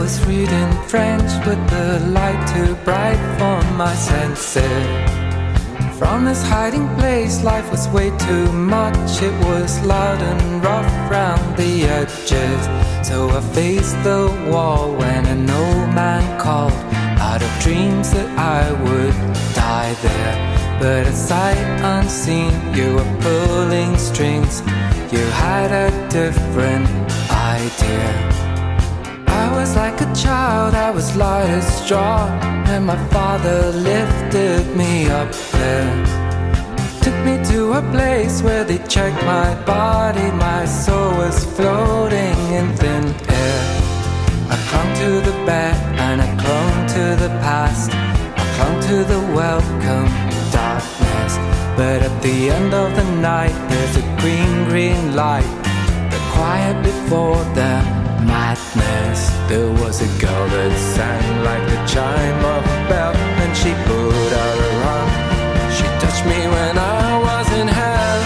was reading French with the light too bright for my senses. From this hiding place, life was way too much. It was loud and rough round the edges. So I faced the wall when an old man called out of dreams that I would die there. But at sight unseen, you were pulling strings. You had a different idea. I was like a child, I was light as straw, and my father lifted me up there. Took me to a place where they checked my body. My soul was floating in thin air. I clung to the bed and I clung to the past. I clung to the welcome darkness. But at the end of the night, there's a green, green light. The quiet before the madness. There was a girl that sang like the chime of a bell, and she put out her arm. She touched me when I was in hell.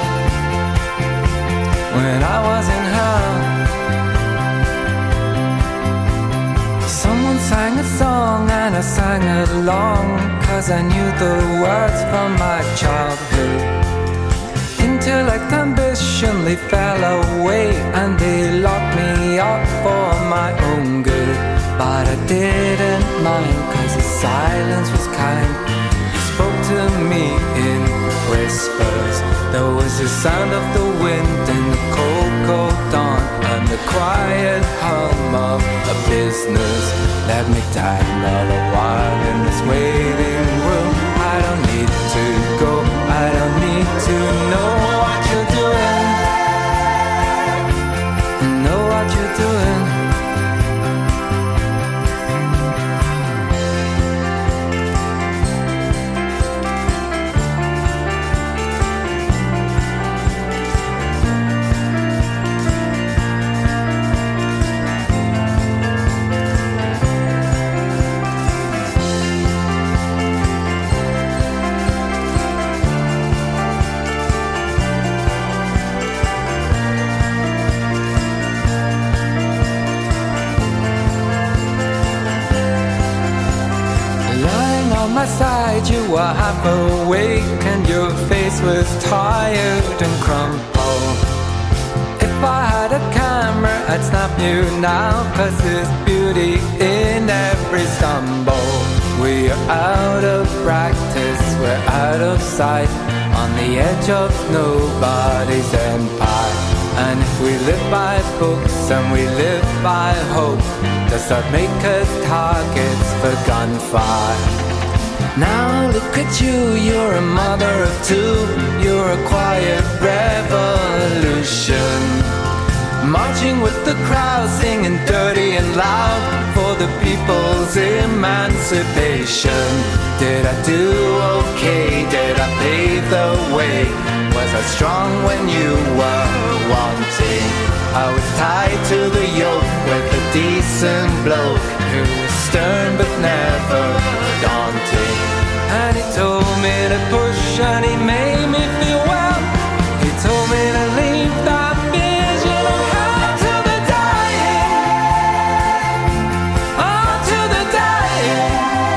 When I was in hell. Someone sang a song and I sang along, 'cause I knew the words from my childhood. Intellect, ambition, they fell away, and they locked me up for my own good. But I didn't mind, 'cause the silence was kind. You spoke to me in whispers. There was the sound of the wind in the cold, cold dawn, and the quiet hum of a business. Let me die another while in this waiting room. I don't need to go, I don't need to know what you're doing. Know what you're doing. You were half awake and your face was tired and crumpled. If I had a camera, I'd snap you now, 'cause there's beauty in every stumble. We are out of practice, we're out of sight, on the edge of nobody's empire. And if we live by books and we live by hope, does that make us targets for gunfire? Now look at you, you're a mother of two. You're a quiet revolution, marching with the crowd, singing dirty and loud for the people's emancipation. Did I do okay? Did I pave the way? Was I strong when you were wanting? I was tied to the yoke with a decent bloke who was stern but never daunting. And he told me to push and he made me feel well. He told me to leave that vision of hell to the dying. Oh, to the dying.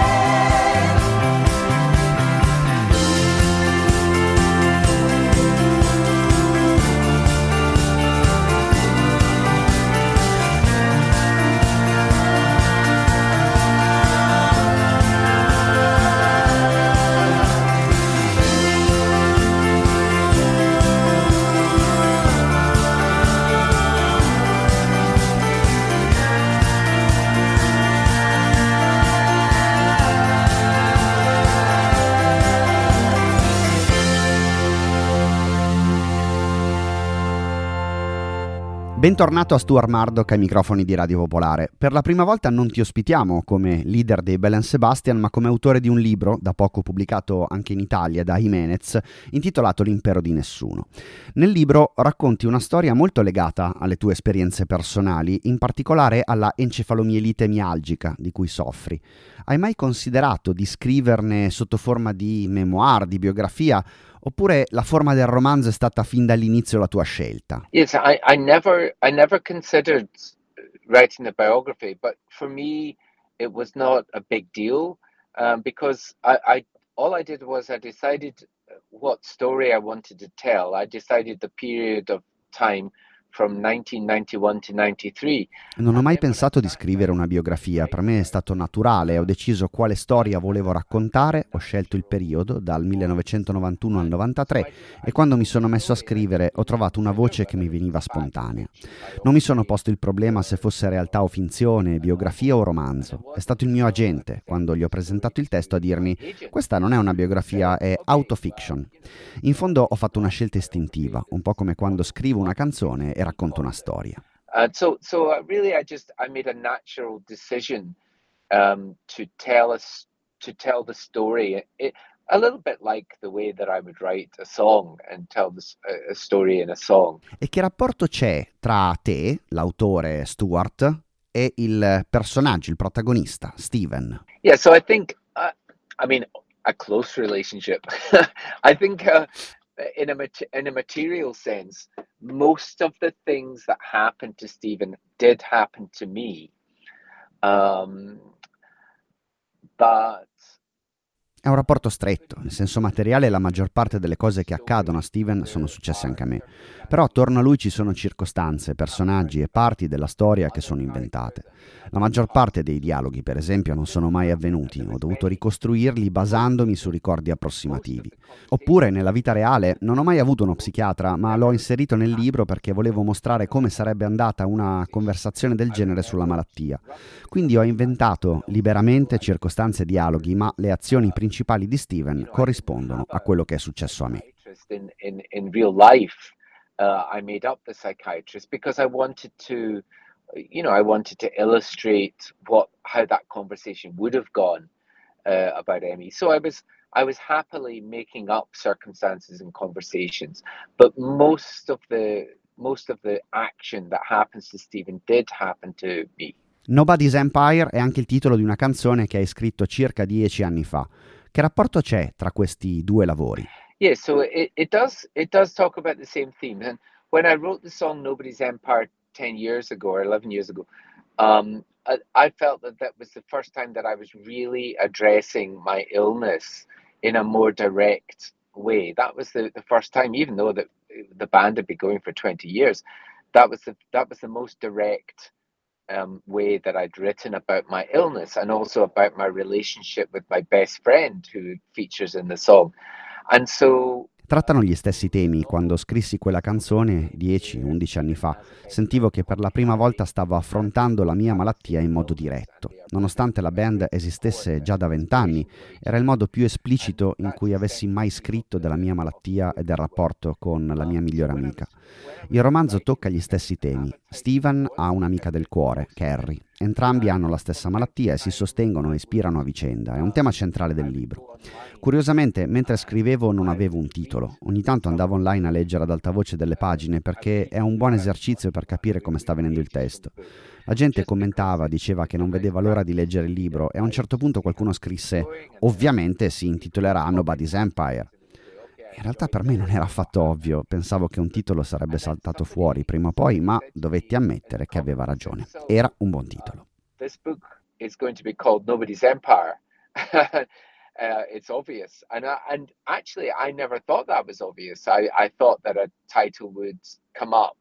Bentornato a Stuart Murdoch ai microfoni di Radio Popolare. Per la prima volta non ti ospitiamo come leader dei Bell Sebastian, ma come autore di un libro, da poco pubblicato anche in Italia da Jimenez, intitolato L'impero di nessuno. Nel libro racconti una storia molto legata alle tue esperienze personali, in particolare alla encefalomielite mialgica di cui soffri. Hai mai considerato di scriverne sotto forma di memoir, di biografia, oppure la forma del romanzo è stata fin dall'inizio la tua scelta? Yes, I never considered writing a biography. But for me, it was not a big deal because I all I did was I decided what story I wanted to tell. I decided the period of time from 1991 to 93. Non ho mai pensato di scrivere una biografia, per me è stato naturale, ho deciso quale storia volevo raccontare, ho scelto il periodo dal 1991 al 93 e quando mi sono messo a scrivere ho trovato una voce che mi veniva spontanea. Non mi sono posto il problema se fosse realtà o finzione, biografia o romanzo. È stato il mio agente, quando gli ho presentato il testo, a dirmi: questa non è una biografia, è autofiction. In fondo ho fatto una scelta istintiva, un po' come quando scrivo una canzone e racconto una storia. Really, I made a natural decision to tell the story. A little bit like the way that I would write a song and tell a story in a song. E che rapporto c'è tra te, l'autore Stuart, e il personaggio, il protagonista, Steven? Yeah, so I think, a close relationship. I think in a material sense, most of the things that happened to Stephen did happen to me. But È un rapporto stretto, in senso materiale la maggior parte delle cose che accadono a Steven sono successe anche a me, però attorno a lui ci sono circostanze, personaggi e parti della storia che sono inventate. La maggior parte dei dialoghi, per esempio, non sono mai avvenuti, ho dovuto ricostruirli basandomi su ricordi approssimativi. Oppure, nella vita reale, non ho mai avuto uno psichiatra, ma l'ho inserito nel libro perché volevo mostrare come sarebbe andata una conversazione del genere sulla malattia. Quindi ho inventato liberamente circostanze e dialoghi, ma le azioni principali di Steven corrispondono a quello che è successo a me. In real life, I made up the psychiatrist because I wanted to illustrate how that conversation would have gone about Emmy. So I was happily making up circumstances and conversations, but most of the action that happens to Stephen did happen to me. Nobody's Empire è anche il titolo di una canzone che hai scritto circa 10 anni fa. Che rapporto c'è tra questi due lavori? Yeah, so it does talk about the same theme. And when I wrote the song Nobody's Empire 10 years ago or 11 years ago, I felt that was the first time that I was really addressing my illness in a more direct way. That was the first time, even though the band had been going for 20 years, that was the most direct way that I'd written about my illness and also about my relationship with my best friend who features in the song. And so Trattano gli stessi temi. Quando scrissi quella canzone 10-11 anni fa, sentivo che per la prima volta stavo affrontando la mia malattia in modo diretto. Nonostante la band esistesse già da 20 anni, era il modo più esplicito in cui avessi mai scritto della mia malattia e del rapporto con la mia migliore amica. Il romanzo tocca gli stessi temi. Steven ha un'amica del cuore, Carrie. Entrambi hanno la stessa malattia e si sostengono e ispirano a vicenda. È un tema centrale del libro. Curiosamente, mentre scrivevo non avevo un titolo. Ogni tanto andavo online a leggere ad alta voce delle pagine perché è un buon esercizio per capire come sta venendo il testo. La gente commentava, diceva che non vedeva l'ora di leggere il libro e a un certo punto qualcuno scrisse: ovviamente si intitolerà Nobody's Empire. In realtà per me non era affatto ovvio, pensavo che un titolo sarebbe saltato fuori prima o poi, ma dovetti ammettere che aveva ragione. Era un buon titolo. This book is going to be called Nobody's Empire. It's obvious. And actually, I never thought that was obvious. I thought that a title would come up.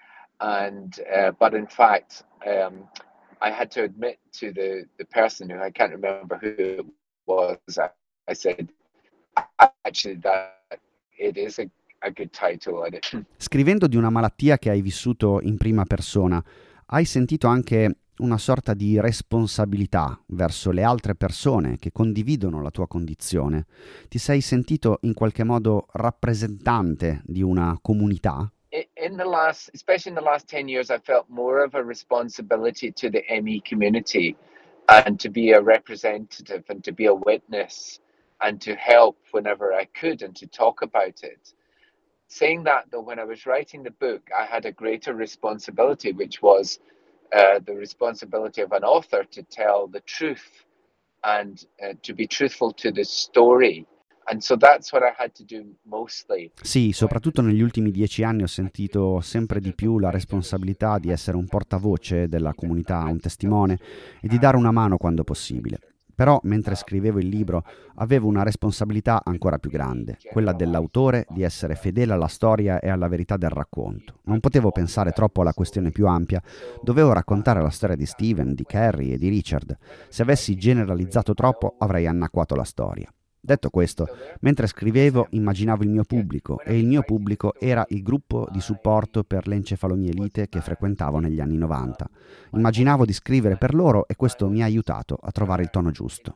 But in fact, I had to admit to the person who, I can't remember who it was, I said, actually, that it is a good title. Scrivendo di una malattia che hai vissuto in prima persona, hai sentito anche una sorta di responsabilità verso le altre persone che condividono la tua condizione? Ti sei sentito in qualche modo rappresentante di una comunità? Especially in the last 10 years, I felt more of a responsibility to the ME community and to be a representative and to be a witness and to help whenever I could and to talk about it. Saying that, though, when I was writing the book, I had a greater responsibility, which was the responsibility of an author to tell the truth and to be truthful to the story And so that's what I had to do mostly. Sì, soprattutto negli ultimi 10 anni ho sentito sempre di più la responsabilità di essere un portavoce della comunità, un testimone e di dare una mano quando possibile. Però mentre scrivevo il libro avevo una responsabilità ancora più grande, quella dell'autore di essere fedele alla storia e alla verità del racconto. Non potevo pensare troppo alla questione più ampia, dovevo raccontare la storia di Steven, di Carrie e di Richard. Se avessi generalizzato troppo avrei annacquato la storia. Detto questo, mentre scrivevo immaginavo il mio pubblico e il mio pubblico era il gruppo di supporto per l'encefalomielite che frequentavo negli anni 90. Immaginavo di scrivere per loro e questo mi ha aiutato a trovare il tono giusto.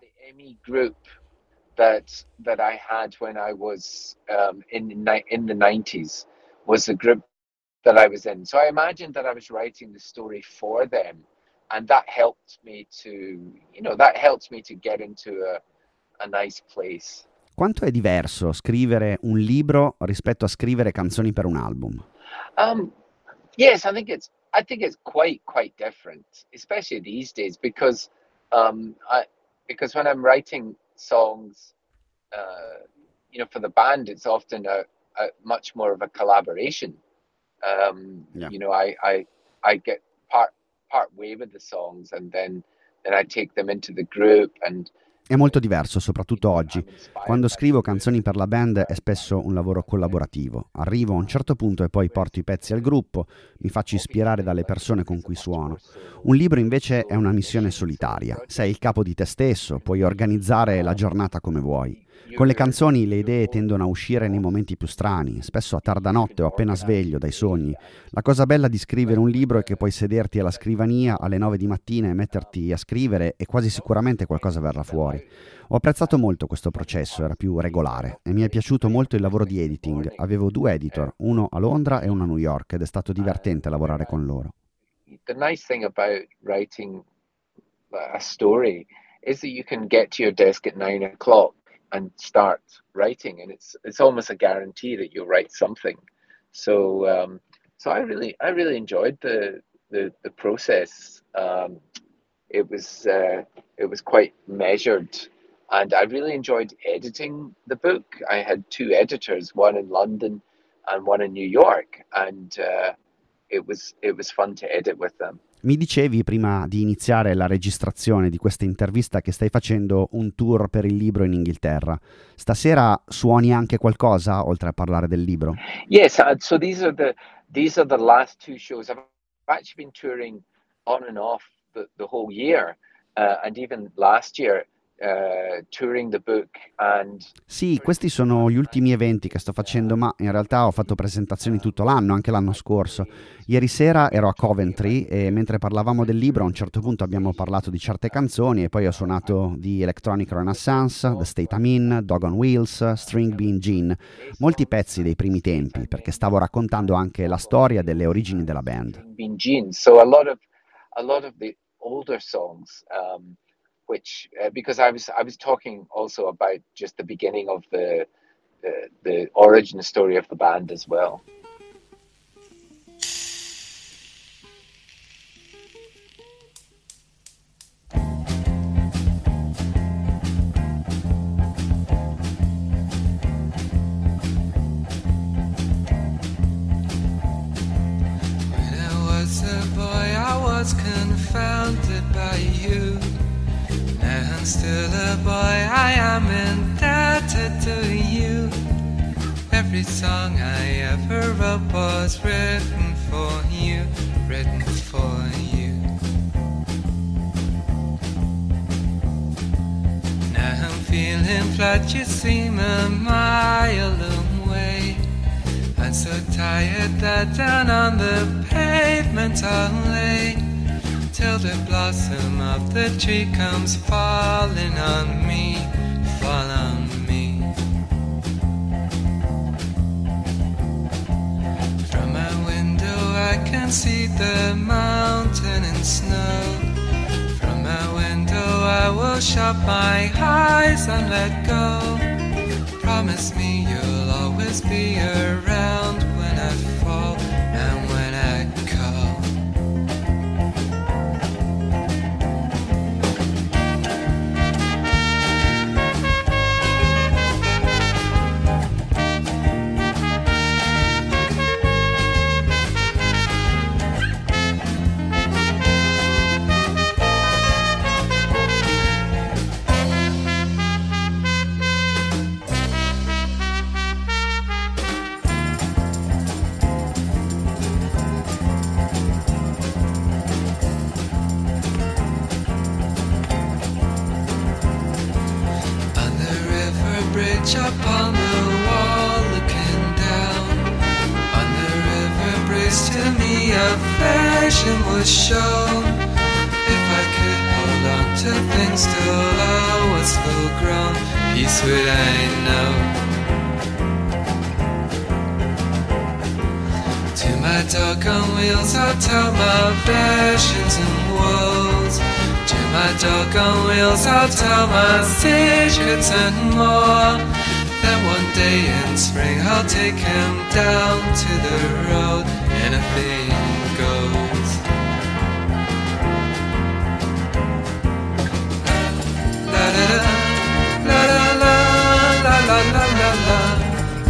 That I had when I was in the 90s was the group that I was in. So I imagined that I was writing the story for them, and that helped me to get into a nice place. Quanto è diverso scrivere un libro rispetto a scrivere canzoni per un album? Yes, I think it's quite different, especially these days, because when I'm writing songs, for the band, it's often a much more of a collaboration. I get part way with the songs, and then I take them into the group and. È molto diverso, soprattutto oggi. Quando scrivo canzoni per la band è spesso un lavoro collaborativo. Arrivo a un certo punto e poi porto i pezzi al gruppo, mi faccio ispirare dalle persone con cui suono. Un libro invece è una missione solitaria. Sei il capo di te stesso, puoi organizzare la giornata come vuoi. Con le canzoni le idee tendono a uscire nei momenti più strani, spesso a tarda notte o appena sveglio dai sogni. La cosa bella di scrivere un libro è che puoi sederti alla scrivania alle 9 di mattina e metterti a scrivere e quasi sicuramente qualcosa verrà fuori. Ho apprezzato molto questo processo, era più regolare e mi è piaciuto molto il lavoro di editing. Avevo 2 editor, uno a Londra e uno a New York, ed è stato divertente lavorare con loro. The nice thing about writing a story is that you can get to your desk at 9 o'clock and start writing, and it's almost a guarantee that you'll write something. So I really enjoyed the process. It was quite measured, and I really enjoyed editing the book. I had 2 editors, one in London and one in New York, and it was fun to edit with them. Mi dicevi prima di iniziare la registrazione di questa intervista che stai facendo un tour per il libro in Inghilterra. Stasera suoni anche qualcosa oltre a parlare del libro? Yes, so these are the last 2 shows. I've actually been touring on and off the whole year, and even last year. Touring the book and... Sì, questi sono gli ultimi eventi che sto facendo, ma in realtà ho fatto presentazioni tutto l'anno, anche l'anno scorso. Ieri sera ero a Coventry e mentre parlavamo del libro a un certo punto abbiamo parlato di certe canzoni e poi ho suonato di Electronic Renaissance, The State I'm In, Dog on Wheels, String Bean Gin, molti pezzi dei primi tempi, perché stavo raccontando anche la storia delle origini della band. So a lot of the older songs, which because I was talking also about just the beginning of the origin story of the band as well. When I was a boy, I was confounded by you. I'm still a boy, I am indebted to you. Every song I ever wrote was written for you, written for you. Now I'm feeling flat, you seem a mile away. I'm so tired that down on the pavement I'll lay till the blossom of the tree comes falling on me, fall on me. From my window I can see the mountain and snow. From my window I will shut my eyes and let go. Promise me you'll always be around when I fall and when I go. perch upon the wall, looking down on the river breeze. To me affection was shown. If I could hold on to things till I was full grown, peace would I know. To my dog on wheels I'll tell my passions and woes. To my dog on wheels I'll tell my secrets and more. Then one day in spring I'll take him down to the road. Anything goes. La da da, la la la, la la la la la.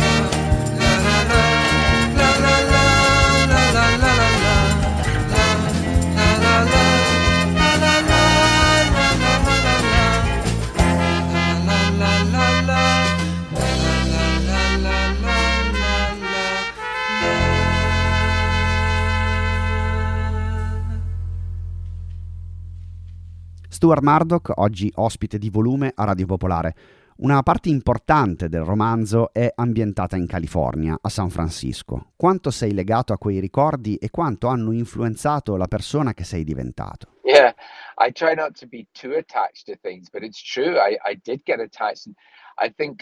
Stuart Murdoch, oggi ospite di Volume a Radio Popolare. Una parte importante del romanzo è ambientata in California, a San Francisco. Quanto sei legato a quei ricordi e quanto hanno influenzato la persona che sei diventato? Yeah, I try not to be too attached to things, but it's true. I did get attached. I think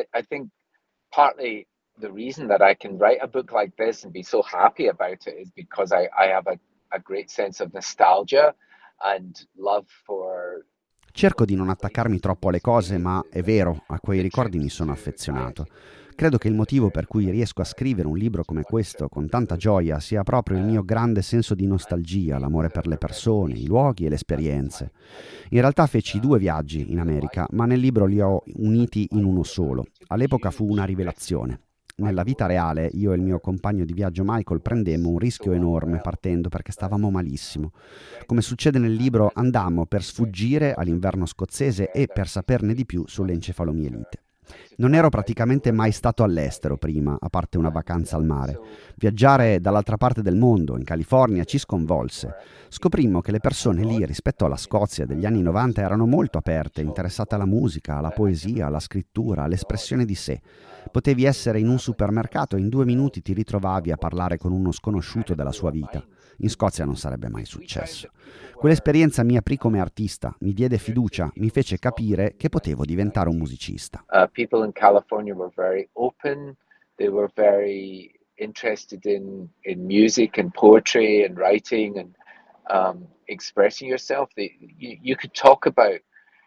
partly the reason that I can write a book like this and be so happy about it is because I have a great sense of nostalgia and love for. Cerco di non attaccarmi troppo alle cose, ma è vero, a quei ricordi mi sono affezionato. Credo che il motivo per cui riesco a scrivere un libro come questo con tanta gioia sia proprio il mio grande senso di nostalgia, l'amore per le persone, i luoghi e le esperienze. In realtà feci 2 viaggi in America, ma nel libro li ho uniti in uno solo. All'epoca fu una rivelazione. Nella vita reale io e il mio compagno di viaggio Michael prendemmo un rischio enorme partendo perché stavamo malissimo. Come succede nel libro, andammo per sfuggire all'inverno scozzese e per saperne di più sull'encefalomielite. Non ero praticamente mai stato all'estero prima, a parte una vacanza al mare. Viaggiare dall'altra parte del mondo, in California, ci sconvolse. Scoprimmo che le persone lì, rispetto alla Scozia degli anni 90, erano molto aperte, interessate alla musica, alla poesia, alla scrittura, all'espressione di sé. Potevi essere in un supermercato e in 2 minuti ti ritrovavi a parlare con uno sconosciuto della sua vita. In Scozia non sarebbe mai successo. Quell'esperienza mi aprì come artista, mi diede fiducia, mi fece capire che potevo diventare un musicista. People in California were very open. They were very interested in music and poetry and writing and expressing yourself. You could talk about.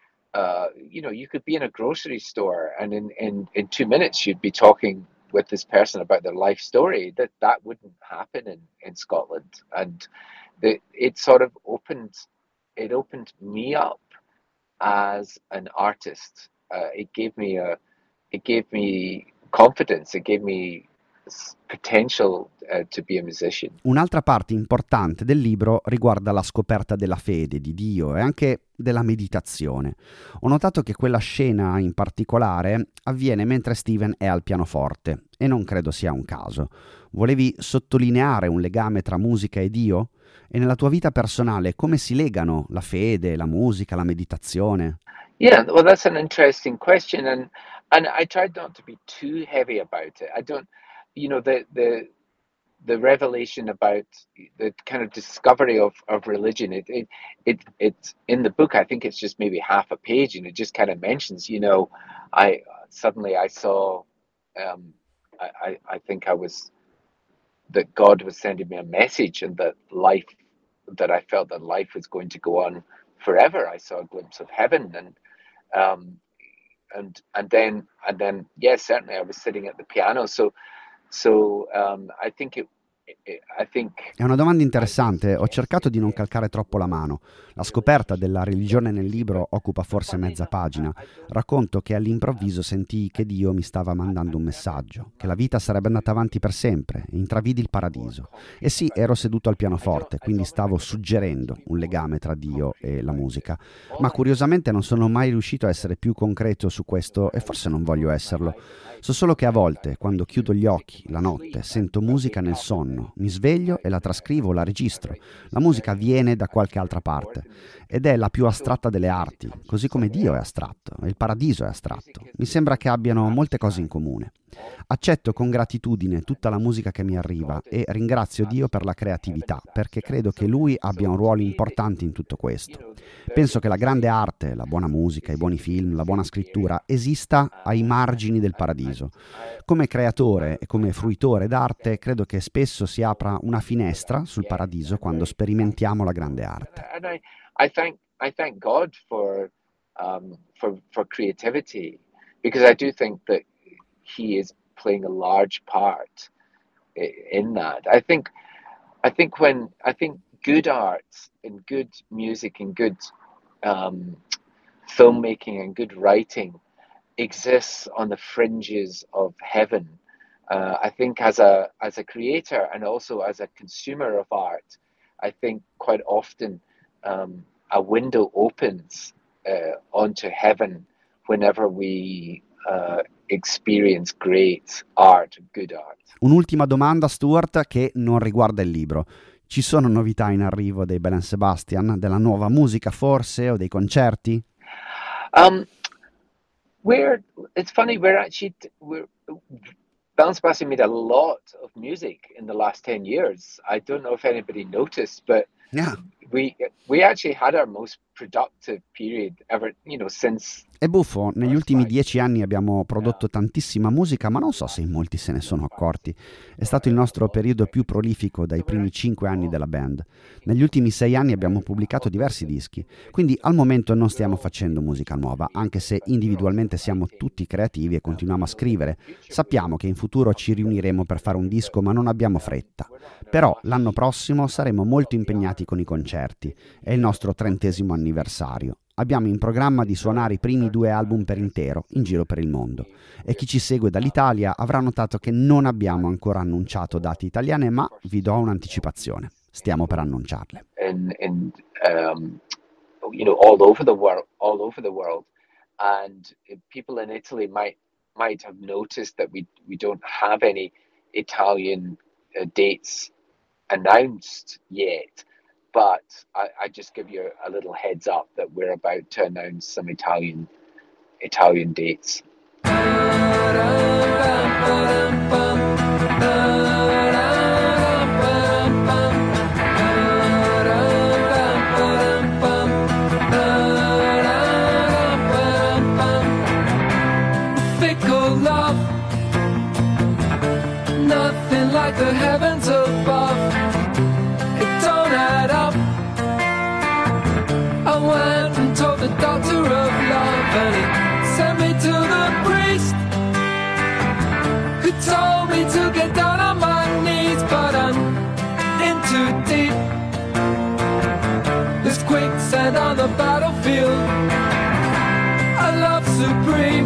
You could be in a grocery store and in 2 minutes you'd be talking with this person about their life story. That wouldn't happen in Scotland, and it sort of opened me up as an artist. It gave me confidence. It gave me potential to be a musician. Un'altra parte importante del libro riguarda la scoperta della fede, di Dio e anche della meditazione. Ho notato che quella scena in particolare avviene mentre Steven è al pianoforte e non credo sia un caso. Volevi sottolineare un legame tra musica e Dio? E nella tua vita personale come si legano la fede, la musica, la meditazione? Yeah, well, that's an interesting question, and I tried not to be too heavy about it. I don't. The revelation about the kind of discovery of religion, it's in the book. I think it's just maybe half a page, and it just kind of mentions, I saw, I think that God was sending me a message, and that I felt that life was going to go on forever. I saw a glimpse of heaven, and then yes, certainly I was sitting at the piano, So I think È una domanda interessante, ho cercato di non calcare troppo la mano. La scoperta della religione nel libro occupa forse mezza pagina. Racconto che all'improvviso sentii che Dio mi stava mandando un messaggio, che la vita sarebbe andata avanti per sempre, e intravidi il paradiso. E sì, ero seduto al pianoforte, quindi stavo suggerendo un legame tra Dio e la musica. Ma curiosamente non sono mai riuscito a essere più concreto su questo e forse non voglio esserlo. So solo che a volte, quando chiudo gli occhi, la notte, sento musica nel sonno mi sveglio e la trascrivo, la registro. La musica viene da qualche altra parte ed è la più astratta delle arti, così come Dio è astratto e il paradiso è astratto. Mi sembra che abbiano molte cose in comune. Accetto con gratitudine tutta la musica che mi arriva e ringrazio Dio per la creatività, perché credo che Lui abbia un ruolo importante in tutto questo. Penso che la grande arte, la buona musica, i buoni film, la buona scrittura esista ai margini del paradiso. Come creatore e come fruitore d'arte credo che spesso si apra una finestra sul paradiso quando sperimentiamo la grande arte. I thank God for creativity, because I do think that He is playing a large part in that. I think good art and good music and good filmmaking and good writing exists on the fringes of heaven. I think as a creator and also as a consumer of art, I think quite often a window opens onto heaven whenever we experience great art, good art. Un'ultima domanda, Stuart, che non riguarda il libro. Ci sono novità in arrivo dei Belle and Sebastian, della nuova musica forse, o dei concerti? It's funny, Belle and Sebastian made a lot of music in the last 10 years. I don't know if anybody noticed, but Yeah. We actually had our most productive period ever, since. È buffo, negli ultimi 10 anni abbiamo prodotto tantissima musica, ma non so se in molti se ne sono accorti. È stato il nostro periodo più prolifico dai primi 5 anni della band. Negli ultimi 6 anni abbiamo pubblicato diversi dischi, quindi al momento non stiamo facendo musica nuova, anche se individualmente siamo tutti creativi e continuiamo a scrivere. Sappiamo che in futuro ci riuniremo per fare un disco, ma non abbiamo fretta. Però l'anno prossimo saremo molto impegnati con i concerti. È il nostro 30° anniversario. Abbiamo in programma di suonare i primi 2 album per intero in giro per il mondo. E chi ci segue dall'Italia avrà notato che non abbiamo ancora annunciato date italiane, ma vi do un'anticipazione. Stiamo per annunciarle. All over the world, and people in Italy might have noticed that we don't have any Italian dates announced yet. But I just give you a little heads up that we're about to announce some Italian dates. Fickle love, nothing like the heavens above. Went and told the doctor of love, and he sent me to the priest, who told me to get down on my knees, but I'm in too deep. There's quicksand on the battlefield, a love supreme,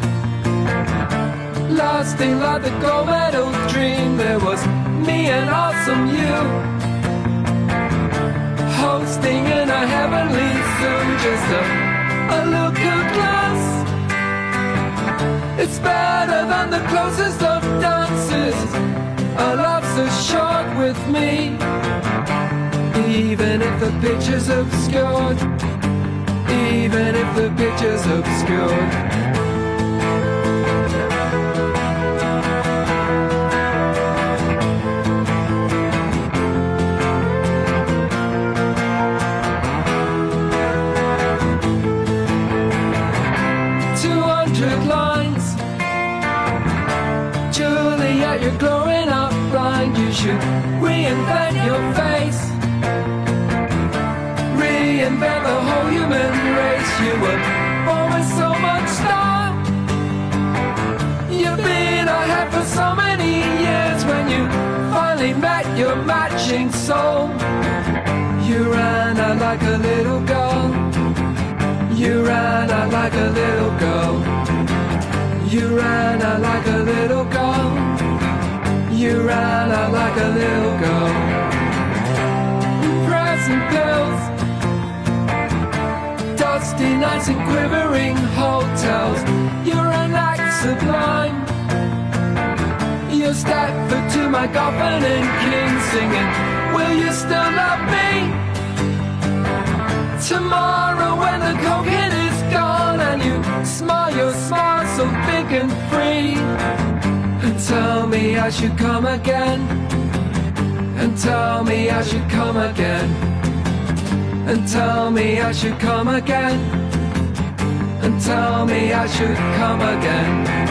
lasting like the gold medal dream. There was me and awesome you, hosting in a heavenly zoo, just a look-up glass. It's better than the closest of dances. Our love's so short with me, even if the picture's obscured, even if the picture's obscured. 200 lines, Juliet, you're growing up blind. You should reinvent your face, reinvent the whole human race. You were born with so much style, you've been ahead for so many years. When you finally met your matching soul, you ran out like a little girl. You ran out like a little girl. You ran out like a little girl. You ran out like a little girl. Present pills, dusty nights and quivering hotels. You're an act sublime. You your Stafford to my Goffin and King, singing, will you still love me? Tomorrow when the cocaine is gone and you smile your smile so big and free, and tell me I should come again, and tell me I should come again, and tell me I should come again, and tell me I should come again.